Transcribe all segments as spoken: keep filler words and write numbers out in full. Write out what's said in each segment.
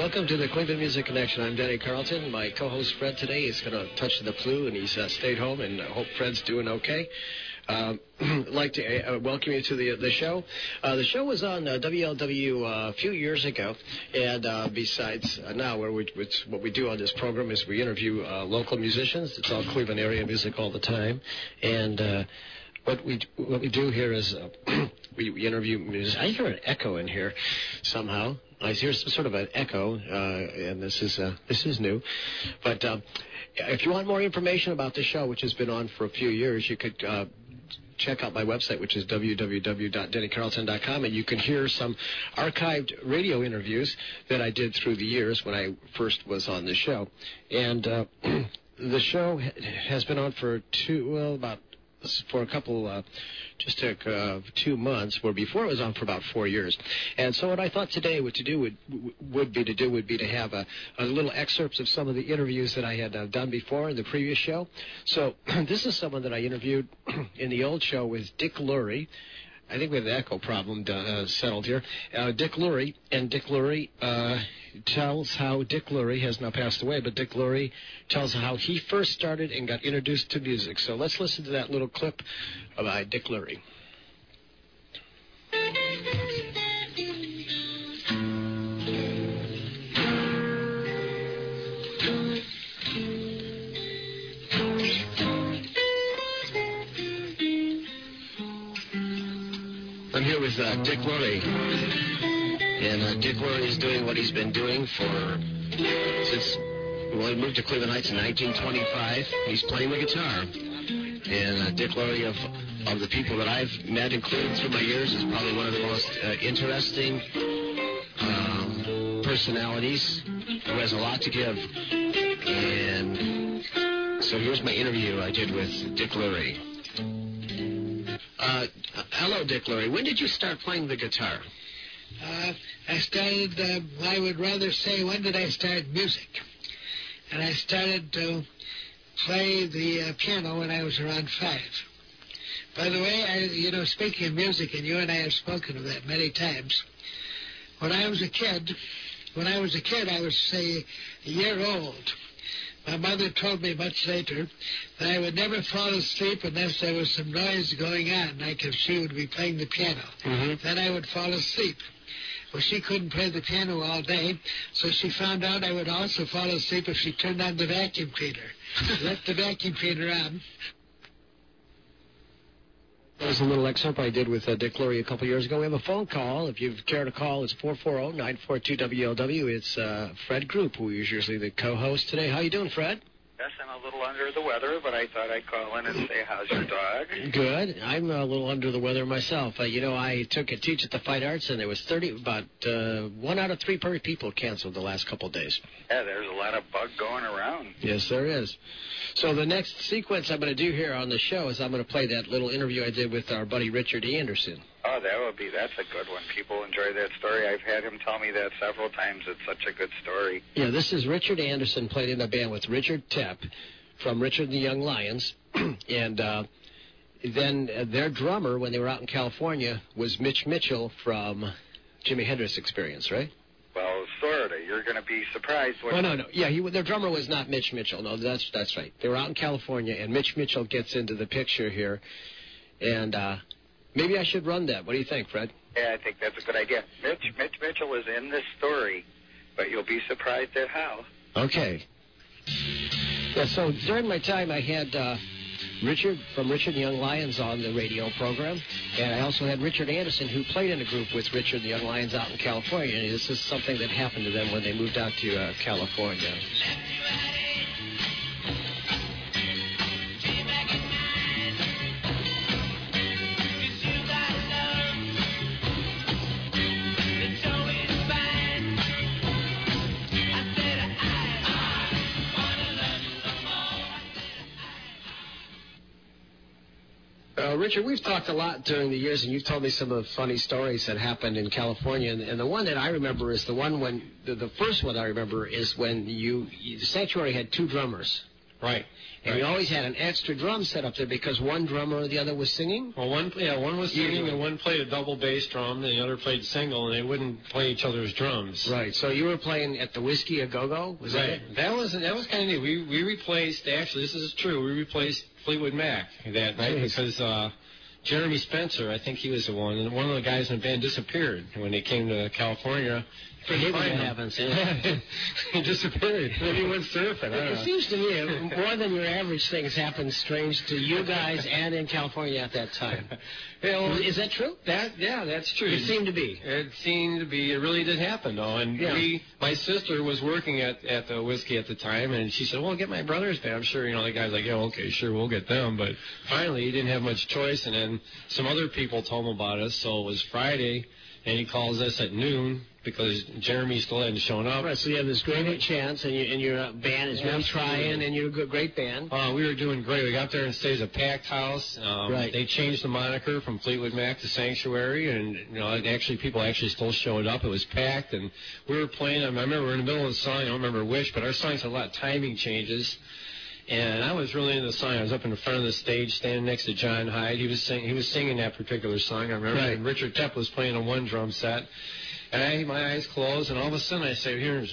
Welcome to the Cleveland Music Connection. I'm Danny Carlton. My co-host Fred today is going to touch the flu, and he's uh, stayed home, and I hope Fred's doing okay. Um, I'd like to uh, welcome you to the the show. Uh, the show was on uh, W L W uh, a few years ago, and uh, besides uh, now, where we, which, what we do on this program is we interview uh, local musicians. It's all Cleveland area music all the time, and uh, what we what we do here is uh, we, we interview musicians. I hear an echo in here somehow. I hear some sort of an echo, uh, and this is uh, this is new. But uh, if you want more information about the show, which has been on for a few years, you could uh, check out my website, which is w w w dot denny carlton dot com, and you can hear some archived radio interviews that I did through the years when I first was on the show. And uh, the show has been on for two, well, about for a couple, uh, just took uh, two months, where before it was on for about four years. And so what I thought today what to do would would be to do would be to have a, a little excerpts of some of the interviews that I had uh, done before in the previous show. So this is someone that I interviewed in the old show with Dick Lurie. I think we have the echo problem uh, settled here. Uh, Dick Lurie, and Dick Lurie uh, tells how Dick Lurie has now passed away, but Dick Lurie tells how he first started and got introduced to music. So let's listen to that little clip by Dick Lurie. I'm here with uh, Dick Lurie, and uh, Dick Lurie is doing what he's been doing for since well, he moved to Cleveland Heights in nineteen twenty-five. He's playing the guitar, and uh, Dick Lurie, of of the people that I've met and included through my years, is probably one of the most uh, interesting um, personalities who has a lot to give. And so here's my interview I did with Dick Lurie. Uh, hello, Dick Lurie. When did you start playing the guitar? Uh, I started, uh, I would rather say, when did I start music? And I started to play the uh, piano when I was around five. By the way, I, you know, speaking of music, and you and I have spoken of that many times, when I was a kid, when I was a kid, I was, say, a year old. My mother told me much later that I would never fall asleep unless there was some noise going on, like if she would be playing the piano. Mm-hmm. Then I would fall asleep. Well, she couldn't play the piano all day, so she found out I would also fall asleep if she turned on the vacuum cleaner. Let the vacuum cleaner on. That was a little excerpt I did with uh, Dick Lurie a couple years ago. We have a phone call. If you care to call, it's four four zero, nine four two, W L W. It's uh, Fred Group, who is usually the co-host today. How you doing, Fred? Yes, I'm a little under the weather, but I thought I'd call in and say, how's your dog? Good. I'm a little under the weather myself. Uh, you know, I took a teach at the Fine Arts, and there was thirty, about uh, one out of three people canceled the last couple of days. Yeah, there's a lot of bug going around. Yes, there is. So the next sequence I'm going to do here on the show is I'm going to play that little interview I did with our buddy Richard Anderson. Oh, that would be, that's a good one. People enjoy that story. I've had him tell me that several times. It's such a good story. Yeah, this is Richard Anderson, played in a band with Richard Tepp from Richard and the Young Lions. and uh, then uh, their drummer, when they were out in California, was Mitch Mitchell from Jimi Hendrix Experience, right? Well, sort of. You're going to be surprised. When oh, no, no. Yeah, he, their drummer was not Mitch Mitchell. No, that's that's right. They were out in California, and Mitch Mitchell gets into the picture here. And uh, maybe I should run that. What do you think, Fred? Yeah, I think that's a good idea. Mitch, Mitch Mitchell is in this story, but you'll be surprised at how. Okay. Yeah, so during my time, I had uh, Richard from Richard and the Young Lions on the radio program, and I also had Richard Anderson, who played in a group with Richard and the Young Lions out in California. And this is something that happened to them when they moved out to uh, California. Uh, Richard, we've talked a lot during the years, and you've told me some of the funny stories that happened in California. And, and the one that I remember is the one when, the, the first one I remember is when you, you, the Sanctuary had two drummers. Right. And right. we always had an extra drum set up there because one drummer or the other was singing? Well, one yeah, one was singing Usually. and one played a double bass drum, and the other played single, and they wouldn't play each other's drums. Right. So you were playing at the Whiskey a Go-Go? Was right. that it? That was that was kind of neat. We we replaced actually this is true. We replaced Fleetwood Mac that night Nice. because uh, Jeremy Spencer, I think he was the one, and one of the guys in the band disappeared when they came to California. I hate when Find that him. happens. Yeah. He disappeared. Maybe he went surfing. I don't It know. seems to me uh, more than your average things happen strange to you guys and in California at that time. Yeah, well, Is that true? That yeah, that's true. It seemed to be. It seemed to be. It really did happen, though. And Yeah. we, my sister was working at at the Whiskey at the time, and she said, "Well, get my brothers there." I'm sure, you know, the guy's like, "Yeah, okay, sure, we'll get them." But finally, he didn't have much choice, and then some other people told him about us. So it was Friday, and he calls us at noon because Jeremy still hadn't shown up. Right, so you have this great chance, and, you, and your uh, band is really trying, and you're a good, great band. Uh, we were doing great. We got there and stayed at a packed house. Um, Right. They changed the moniker from Fleetwood Mac to Sanctuary, and you know, actually, people actually still showed up. It was packed, and we were playing. I remember we were in the middle of the song. I don't remember which, but our songs had a lot of timing changes. And I was really into the song. I was up in the front of the stage, standing next to John Hyde. He was sing, he was singing that particular song. I remember. Right. And Richard Tepp was playing on one drum set. And I had my eyes closed, and all of a sudden I started hearing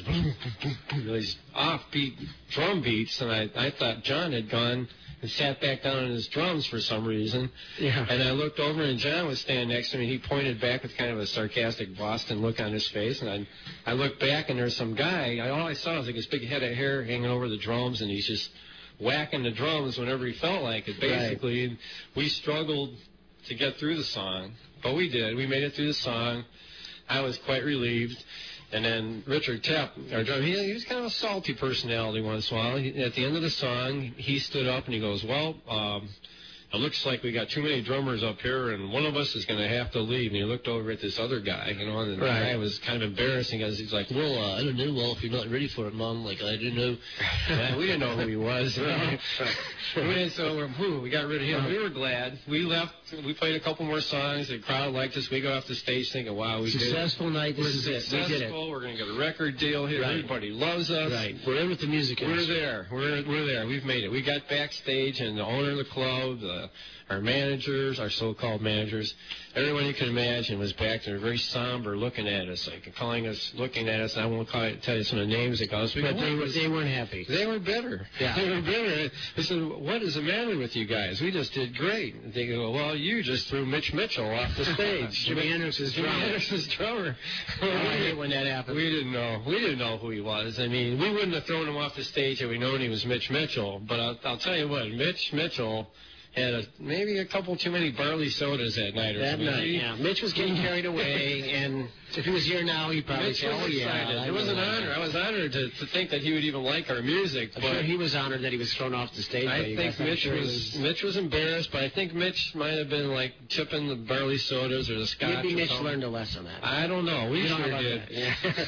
these offbeat drum beats, and I, I thought John had gone and sat back down on his drums for some reason. Yeah. And I looked over, and John was standing next to me. He pointed back with kind of a sarcastic Boston look on his face, and I, I looked back, and there's some guy. I, all I saw was like this big head of hair hanging over the drums, and he's just whacking the drums whenever he felt like it, basically. And we struggled to get through the song, but we did. We made it through the song. I was quite relieved. And then Richard Tepp, our drummer, he, he was kind of a salty personality once in a while. He, at the end of the song, he stood up and he goes, well, um, it looks like we got too many drummers up here, and one of us is going to have to leave. And he looked over at this other guy, you know, and the Right. guy was kind of embarrassing because he's like, well, uh, I don't know, well, if you're not ready for it, Mom, like, I didn't know. Yeah, we didn't know who he was. You know? we didn't, so whew, we got rid of him. We were glad. We left. We played a couple more songs. The crowd liked us. We got off the stage thinking, wow, we Successful did. night. This We're is it. successful. We did it. We're going to get a record deal here. Right. Everybody loves us. Right. We're in with the music We're industry. there. We're we're there. We've made it. We got backstage, and the owner of the club, the, our managers, our so-called managers, everyone you can imagine was back there, very somber, looking at us, like calling us, looking at us. I won't call it, tell you some of the names they called us. We But go, they, "What were, was-" they weren't happy. They were bitter. Yeah. They were bitter. They said, what is the matter with you guys? We just did great. They go, well, you just threw Mitch Mitchell off the stage. Jimi Hendrix's Jimi drummer. Hendrix's drummer. Oh, I hate when that happens. We didn't know. We didn't know who he was. I mean, we wouldn't have thrown him off the stage had we known he was Mitch Mitchell. But I'll, I'll tell you what, Mitch Mitchell had a, maybe a couple too many barley sodas that night or That something. night, He- yeah. Mitch was getting carried away, and if he was here now, he'd probably Mitch say, was oh, yeah. excited. I It was know an that. honor. I was honored to, to think that he would even like our music. I'm but sure he was honored that he was thrown off the stage. by I you think guys. I'm Mitch sure he was Mitch was embarrassed, but I think Mitch might have been like tipping the barley sodas or the scotch. Maybe or Mitch something. learned a lesson. That. I don't know. We You don't know sure about did. that. Yeah.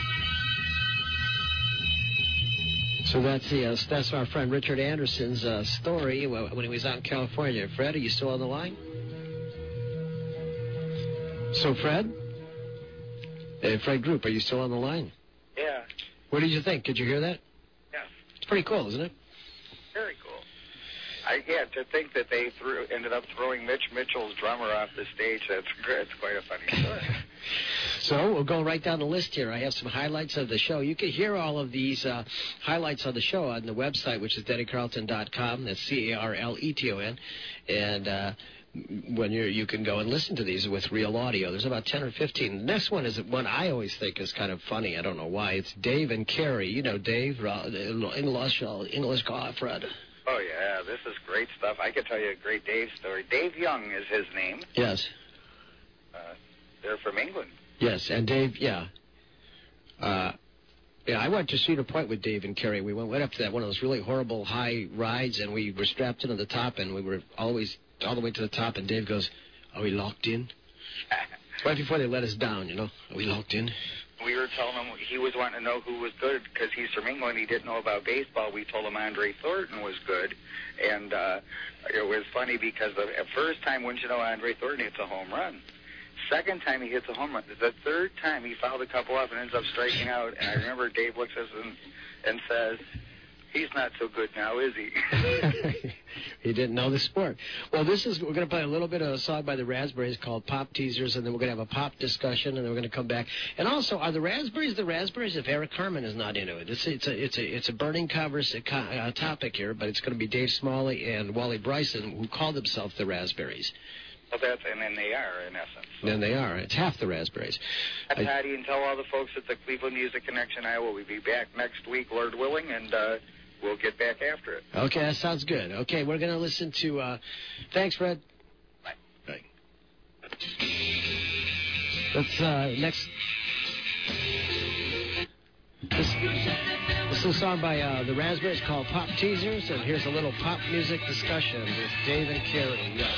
So that's the uh, that's our friend Richard Anderson's uh, story when he was out in California. Fred, are you still on the line? So, Fred? Uh, Fred Group, are you still on the line? Yeah. What did you think? Could you hear that? Yeah. It's pretty cool, isn't it? Very cool. I yeah, to think that they threw ended up throwing Mitch Mitchell's drummer off the stage. That's that's quite a funny story. So we'll go right down the list here. I have some highlights of the show. You can hear all of these uh, highlights of the show on the website, which is denny carlton dot com. That's C A R L E T O N. And uh, when you're, you can go and listen to these with real audio. There's about ten or fifteen. The next one is one I always think is kind of funny. I don't know why. It's Dave and Carrie. You know Dave, uh, English, uh, English guy, Fred. Oh yeah, this is great stuff. I could tell you a great Dave story. Dave Young is his name. Yes. Uh, they're from England. Yes, and Dave, yeah. Uh, yeah, I went to Cedar Point with Dave and Carrie. We went, went up to that one of those really horrible high rides, and we were strapped into the top, and we were always all the way to the top, and Dave goes, are we locked in? Right before they let us down, you know. Are we locked in? We were telling him he was wanting to know who was good because he's from England. He didn't know about baseball. We told him Andre Thornton was good, and uh, it was funny because the at first time, wouldn't you know, Andre Thornton hits a home run. Second time he hits a home run. The third time he fouled a couple up and ends up striking out. And I remember Dave looks at us and, and says, He's not so good now, is he? He didn't know the sport. Well, this is, we're going to play a little bit of a song by the Raspberries called Pop Teasers, and then we're going to have a pop discussion, and then we're going to come back. And also, are the Raspberries the Raspberries if Eric Carmen is not into it? It's, it's, a, it's, a, it's a burning converse, uh, topic here, but it's going to be Dave Smalley and Wally Bryson, who call themselves the Raspberries. Well, that's, and then they are, in essence. So. Then they are. It's half the Raspberries. I, Patty, and tell all the folks at the Cleveland Music Connection, Iowa, we'll be back next week, Lord willing, and uh, we'll get back after it. Okay, that sounds good. Okay, we're going to listen to... Uh, thanks, Fred. Bye. Bye. Let's, uh, next... This, this is a song by uh, the Raspberries called Pop Teasers, and here's a little pop music discussion with Dave and Carrie Young.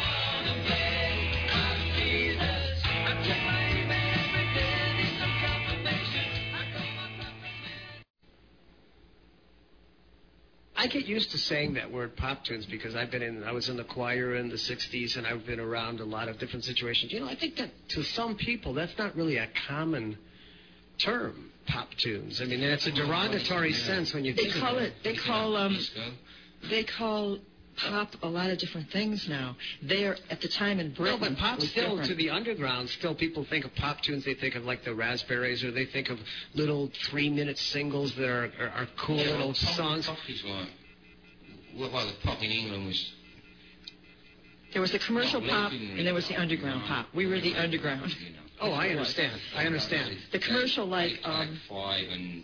I get used to saying that word pop tunes because I've been in, I was in the choir in the sixties and I've been around a lot of different situations. You know, I think that to some people that's not really a common term, pop tunes. I mean, it's a derogatory sense when you they think call about it. They call um, they call pop a lot of different things now. They're at the time in Britain. No, but pop was still, different. to the underground, still people think of pop tunes, they think of like the Raspberries, or they think of little three-minute singles that are, are, are cool yeah, little well, pop, songs. Pop is like, well, well, the pop in England was... There was the commercial no, pop, and there was the underground pop. We were the underground. You know. Oh, I understand. I understand. The commercial, like... like Um, Five and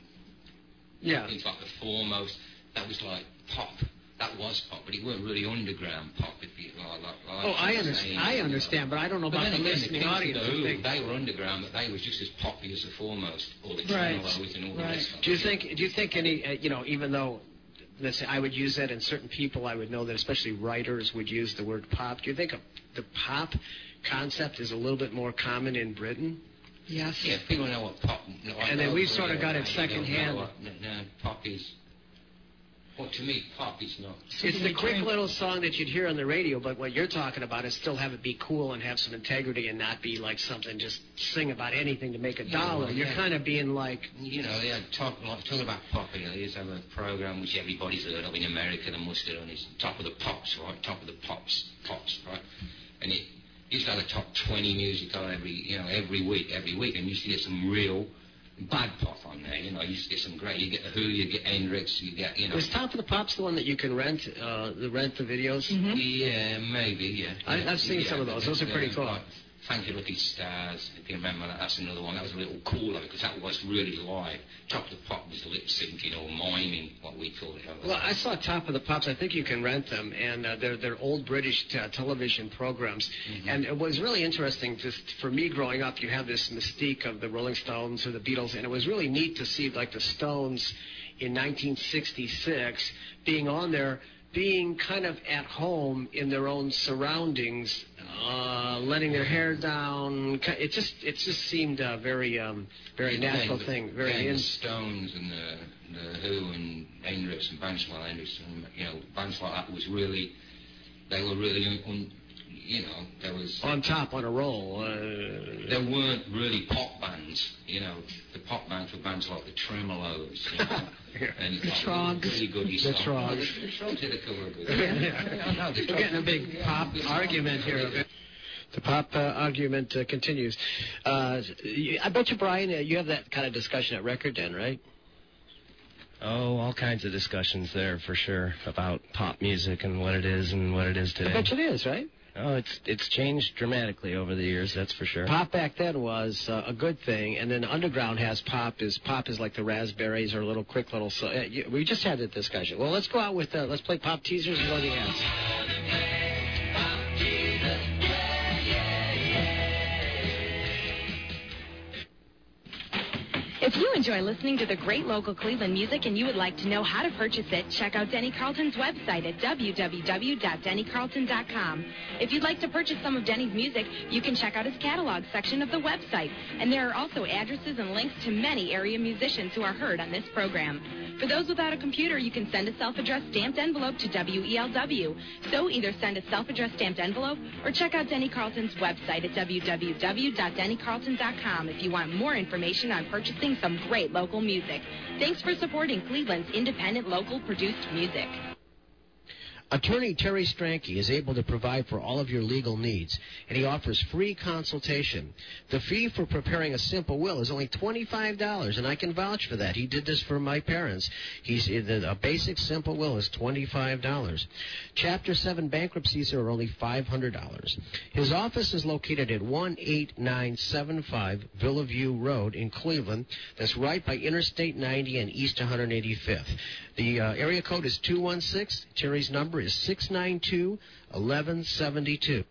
Yeah. things like the Foremost, that was like pop. That was pop, but it weren't really underground pop. If you like, like, like Oh, I you're understand. saying, I you know. understand, but I don't know But about then the again, listening the audience. Who, Think- they were underground, but they were just as poppy as the Foremost, or the Right. Tremelos and all the Right. rest of Do you it. think? Do you think any? Uh, you know, even though, let's say, I would use that, and certain people I would know that, especially writers, would use the word pop. Do you think the pop concept is a little bit more common in Britain? yes. Yeah, people know what pop... No, I And then know we've very sort of got well, it they don't know secondhand. what- No, no, pop is... Well, to me, pop is not... It's the quick little song that you'd hear on the radio, but what you're talking about is still have it be cool and have some integrity and not be like something just sing about anything to make a Yeah, dollar. well, You're yeah. kind of being like... You know, they had talk, like, talk about pop, you know, they used to have a program which everybody's heard of in America, the mustard on it's Top of the Pops, right? Top of the Pops, Pops, right? And it used to have a top twenty music on every, you know, every week, every week, and you used to get some real bad pop on there, you know, you used to get some great, you get The Who, you get Hendrix, you get, you know... Is Top of the Pops the one that you can rent, uh, the rent the videos? Mm-hmm. Yeah, maybe, yeah. I- yeah. I've seen yeah, some of those. Those are pretty yeah, cool. Like Thank You Lucky Stars, if you remember that, that's another one. That was a little cooler because that was really live. Top of the Pop was lip syncing or miming, what we call it. Well, I saw Top of the Pops. I think you can rent them, and uh, they're they're old British uh, television programs. Mm-hmm. And it was really interesting. Just for me growing up, you have this mystique of the Rolling Stones or the Beatles, and it was really neat to see like the Stones in nineteen sixty-six being on there, being kind of at home in their own surroundings, uh, letting their hair down. It just it just seemed a very um, very Yeah, natural the, thing. Very yeah, in- the Stones and the, the Who and Hendrix and bands like Hendrix and, you know, bands like that was really, they were really, un, un, you know, there was... on top, on a roll. Uh, There weren't really pop bands, you know. The pop bands were bands like the Tremelos, you know. And The Trogs. Really good The Trogs. The Trogs did a cover of it. Yeah. No, the We're Trogs- getting a big pop argument here. The pop uh, argument uh, continues. Uh, I bet you, Brian, uh, you have that kind of discussion at Record Den, right? Oh, all kinds of discussions there for sure about pop music and what it is and what it is today. I bet you it is, right? Oh, it's it's changed dramatically over the years, that's for sure. Pop back then was uh, a good thing, and then underground has pop. Is pop is like the Raspberries or little quick little. So, uh, you, we just had that discussion. Well, let's go out with uh, let's play Pop Teasers and go to the ads. If you enjoy listening to the great local Cleveland music and you would like to know how to purchase it, check out Denny Carlton's website at w w w dot denny carlton dot com. If you'd like to purchase some of Denny's music, you can check out his catalog section of the website. And there are also addresses and links to many area musicians who are heard on this program. For those without a computer, you can send a self-addressed stamped envelope to W E L W. So either send a self-addressed stamped envelope or check out Denny Carlton's website at w w w dot denny carlton dot com if you want more information on purchasing some great local music. Thanks for supporting Cleveland's independent, local produced music. Attorney Terry Stranke is able to provide for all of your legal needs, and he offers free consultation. The fee for preparing a simple will is only twenty-five dollars, and I can vouch for that. He did this for my parents. He's, a basic simple will is twenty-five dollars. Chapter seven bankruptcies are only five hundred dollars. His office is located at one eight nine seven five Villa View Road in Cleveland. That's right by Interstate ninety and East one hundred eighty-fifth. The uh, area code is two one six. Terry's number is six nine two, eleven seventy-two.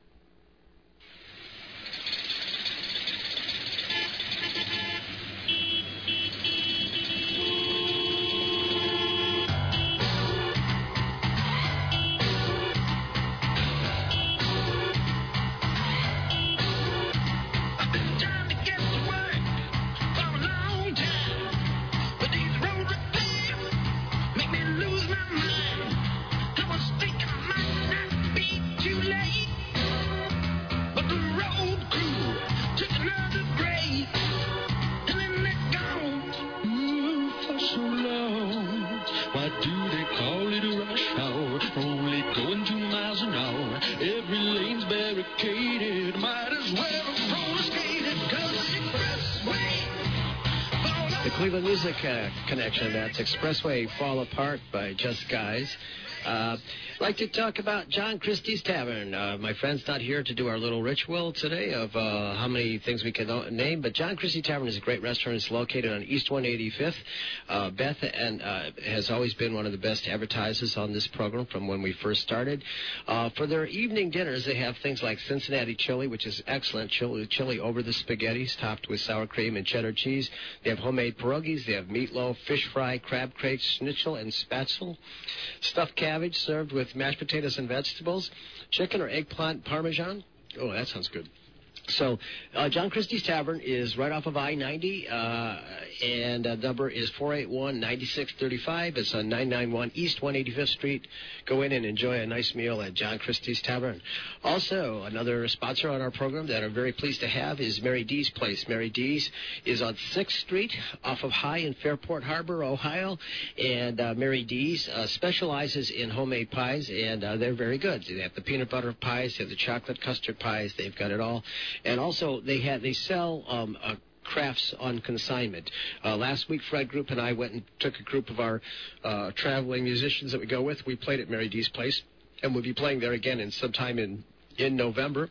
Cleveland Music uh, Connection. That's Expressway Fall Apart by Just Guys. Uh, I'd like to talk about John Christie's Tavern. Uh, my friend's not here to do our little ritual today of uh, how many things we can name, but John Christie Tavern is a great restaurant. It's located on East one eighty-fifth. Uh, Beth and uh, has always been one of the best advertisers on this program from when we first started. Uh, for their evening dinners, they have things like Cincinnati chili, which is excellent chili, chili over the spaghettis, topped with sour cream and cheddar cheese. They have homemade pierogies. They have meatloaf, fish fry, crab cake, schnitzel, and spatzel. Stuffed cabbage served with mashed potatoes and vegetables, chicken or eggplant parmesan. Oh, that sounds good. So, uh, John Christie's Tavern is right off of I ninety, uh, and uh, number is four eight one, nine six three five. It's on nine ninety-one East one eighty-fifth Street. Go in and enjoy a nice meal at John Christie's Tavern. Also, another sponsor on our program that I'm very pleased to have is Mary D's Place. Mary D's is on sixth Street off of High in Fairport Harbor, Ohio, and uh, Mary D's uh, specializes in homemade pies, and uh, they're very good. They have the peanut butter pies, they have the chocolate custard pies, they've got it all. And also, they have they sell um, uh, crafts on consignment. Uh, last week, Fred Group and I went and took a group of our uh, traveling musicians that we go with. We played at Mary D's Place, and we'll be playing there again in sometime in, in November,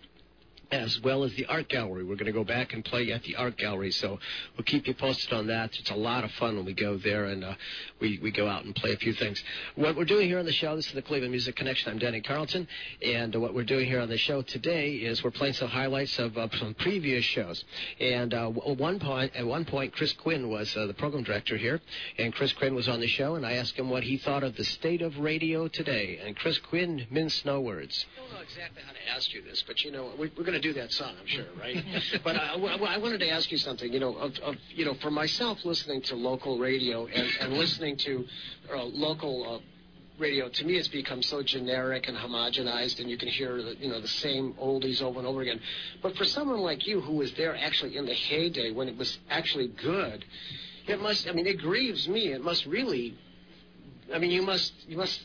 as well as the Art Gallery. We're going to go back and play at the Art Gallery, so we'll keep you posted on that. It's a lot of fun when we go there, and uh, we, we go out and play a few things. What we're doing here on the show, this is the Cleveland Music Connection. I'm Denny Carlton, and uh, what we're doing here on the show today is we're playing some highlights of uh, some previous shows. And uh, at, one point, at one point, Chris Quinn was uh, the program director here, and Chris Quinn was on the show, and I asked him what he thought of the state of radio today. And Chris Quinn minced no words. I don't know exactly how to ask you this, but, you know, we, we're going to do that song, I'm sure, right? But I, I wanted to ask you something. You know, of, of you know, for myself, listening to local radio and, and listening to uh, local uh, radio, to me, it's become so generic and homogenized, and you can hear the, you know, the same oldies over and over again. But for someone like you who was there actually in the heyday when it was actually good, it must. I mean, it grieves me. It must really. I mean, you must. You must.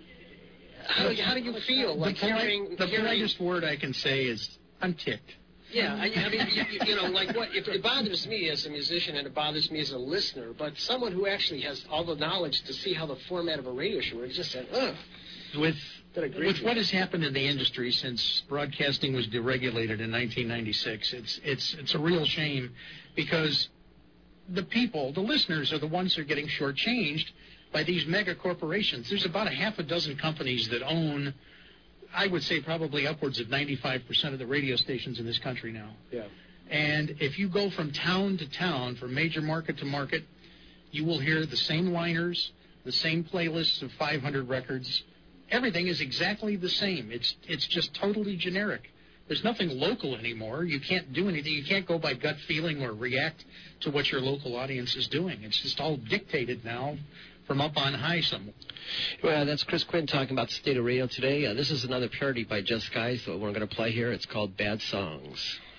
How do you, how do you feel? Like the polite, hearing, the hearing, politest word I can say is I'm ticked. Yeah, I, I mean, you, you know, like what? If it bothers me as a musician and it bothers me as a listener, but someone who actually has all the knowledge to see how the format of a radio show works, just said, ugh. With with what has happened in the industry since broadcasting was deregulated in nineteen ninety-six, it's it's it's a real shame because the people, the listeners, are the ones who are getting shortchanged by these mega corporations. There's about a half a dozen companies that own, I would say, probably upwards of ninety-five percent of the radio stations in this country now. Yeah. And if you go from town to town, from major market to market, you will hear the same liners, the same playlists of five hundred records. Everything is exactly the same. It's it's just totally generic. There's nothing local anymore. You can't do anything. You can't go by gut feeling or react to what your local audience is doing. It's just all dictated now from up on high somewhere. Well, that's Chris Quinn talking about the state of radio today. Uh, this is another parody by Just Skies that we're going to play here. It's called Bad Songs.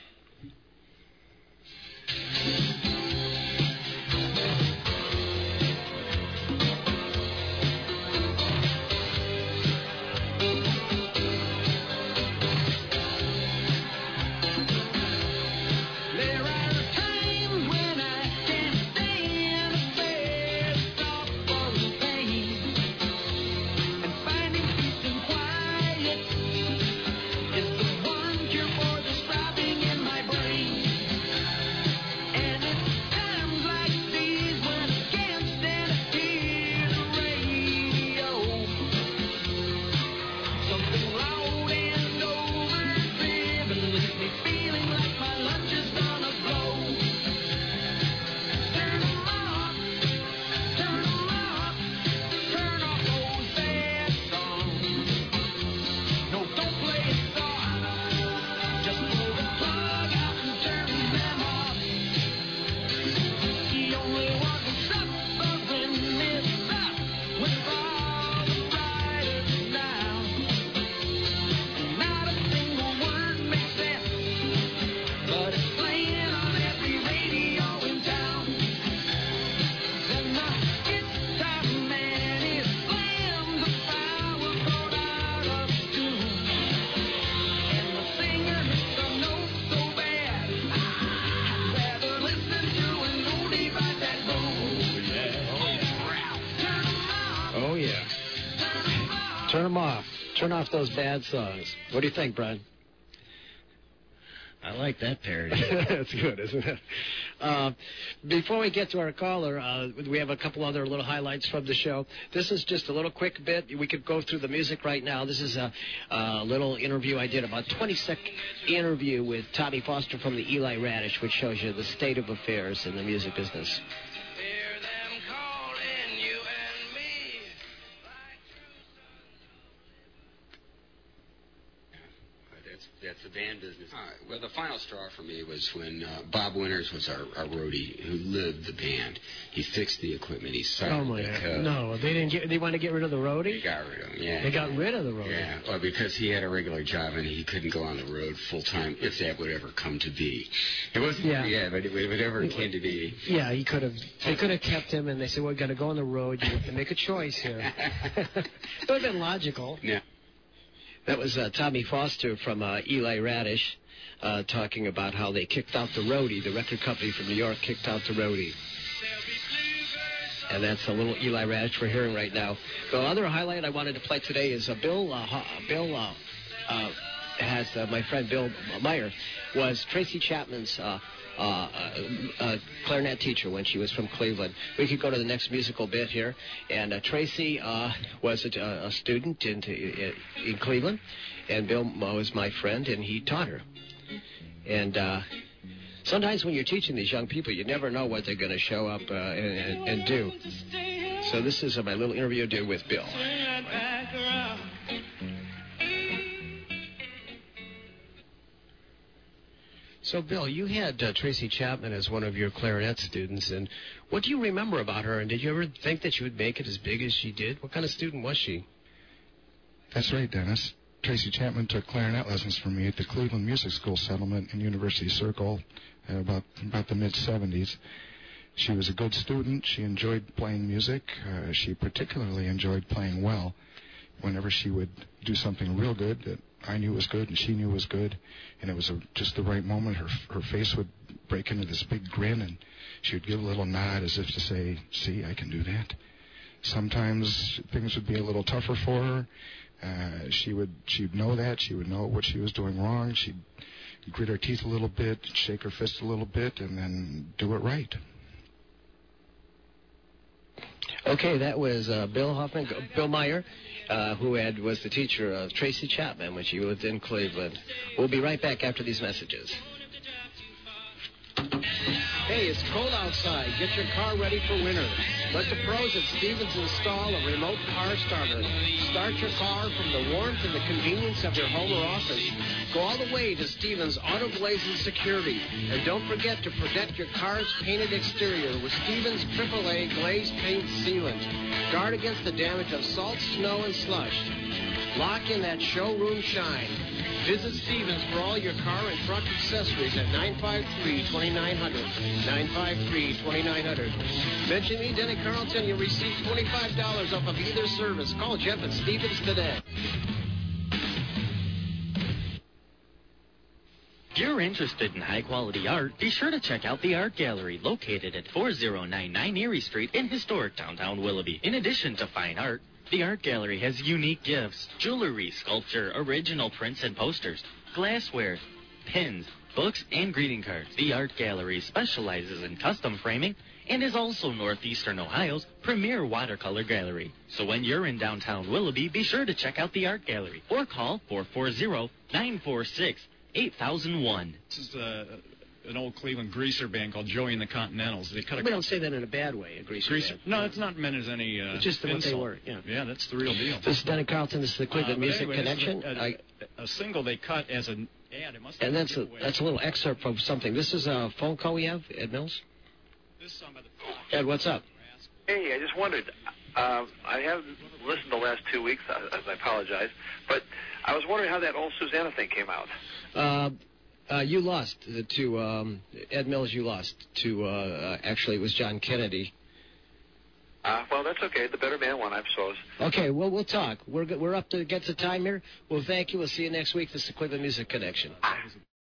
Turn them off. Turn off those bad songs. What do you think, Brian? I like that parody. That's good, isn't it? Uh, before we get to our caller, uh, we have a couple other little highlights from the show. This is just a little quick bit. We could go through the music right now. This is a, a little interview I did, about twenty-second interview with Tommy Foster from the Eli Radish, which shows you the state of affairs in the music business. That's the band business. Uh, well, the final straw for me was when uh, Bob Winters was our, our roadie who lived the band. He fixed the equipment. He started oh my the God. No, they didn't get. They want to get rid of the roadie. They got rid of him. Yeah. They got rid of the roadie. Yeah. Well, because he had a regular job and he couldn't go on the road full time, if that would ever come to be. It wasn't. Yeah. Yeah, but if it ever came to be. Yeah, he could have. They could have kept him, and they said, "We're going to go on the road. You have to make a choice here." It would have been logical. Yeah. That was uh, Tommy Foster from uh, Eli Radish uh, talking about how they kicked out the roadie. The record company from New York kicked out the roadie. And that's a little Eli Radish we're hearing right now. The other highlight I wanted to play today is uh, Bill, uh, Bill uh, uh, has, uh, my friend Bill Meyer, was Tracy Chapman's uh, uh, uh, clarinet teacher when she was from Cleveland. We could go to the next musical bit here. And uh, Tracy uh, was a, a student in, in Cleveland, and Bill was my friend, and he taught her. And uh, sometimes when you're teaching these young people, you never know what they're going to show up uh, and, and, and do. So this is uh, my little interview I did with Bill. So, Bill, you had uh, Tracy Chapman as one of your clarinet students, and what do you remember about her? And did you ever think that she would make it as big as she did? What kind of student was she? That's right, Dennis. Tracy Chapman took clarinet lessons from me at the Cleveland Music School settlement in University Circle in about, about the mid-seventies. She was a good student. She enjoyed playing music. Uh, she particularly enjoyed playing well. Whenever she would do something real good that I knew was good and she knew was good, and it was a, just the right moment, her her face would break into this big grin, and she would give a little nod as if to say, see, I can do that. Sometimes things would be a little tougher for her. Uh, she would she'd know that. She would know what she was doing wrong. She'd grit her teeth a little bit, shake her fist a little bit, and then do it right. Okay, that was uh, Bill Hoffman, Bill Meyer, uh, who had was the teacher of Tracy Chapman when she lived in Cleveland. We'll be right back after these messages. Hey, it's cold outside. Get your car ready for winter. Let the pros at Stevens install a remote car starter. Start your car from the warmth and the convenience of your home or office. Go all the way to Stevens Auto Glazing Security. And don't forget to protect your car's painted exterior with Stevens triple A Glazed Paint Sealant. Guard against the damage of salt, snow, and slush. Lock in that showroom shine. Visit Stevens for all your car and truck accessories at nine five three, two nine zero zero. nine five three, two nine zero zero. Mention me, Denny Carlton. You'll receive twenty-five dollars off of either service. Call Jeff at Stevens today. If you're interested in high-quality art, be sure to check out the Art Gallery, located at four oh nine nine Erie Street in historic downtown Willoughby. In addition to fine art, the Art Gallery has unique gifts, jewelry, sculpture, original prints and posters, glassware, pins, books, and greeting cards. The Art Gallery specializes in custom framing and is also Northeastern Ohio's premier watercolor gallery. So when you're in downtown Willoughby, be sure to check out the Art Gallery or call four four zero, nine four six, eight thousand one. This is uh, an old Cleveland greaser band called Joey and the Continentals. They cut a We don't say that in a bad way, a greaser, greaser. band. No, it's not meant as any uh, It's just what insult. they were, yeah. Yeah, that's the real deal. This is Denny Carlton. This is the Cleveland Uh, but Music anyway, this is Connection. A, a, I, a single they cut as an ad. It must have and been that's a, giveaway. that's a little excerpt from something. This is a phone call we have, Ed Mills. This song by the Ed, what's up? Hey, I just wondered. Uh, I haven't listened the last two weeks. I, I apologize, but I was wondering how that old Susanna thing came out. Uh, uh, you lost to um, Ed Mills. You lost to uh, uh, actually it was John Kennedy. Uh, well, that's okay. The better man won, I suppose. Okay, well we'll talk. We're we're up to get to time here. Well, thank you. We'll see you next week. This is the Cleveland Music Connection.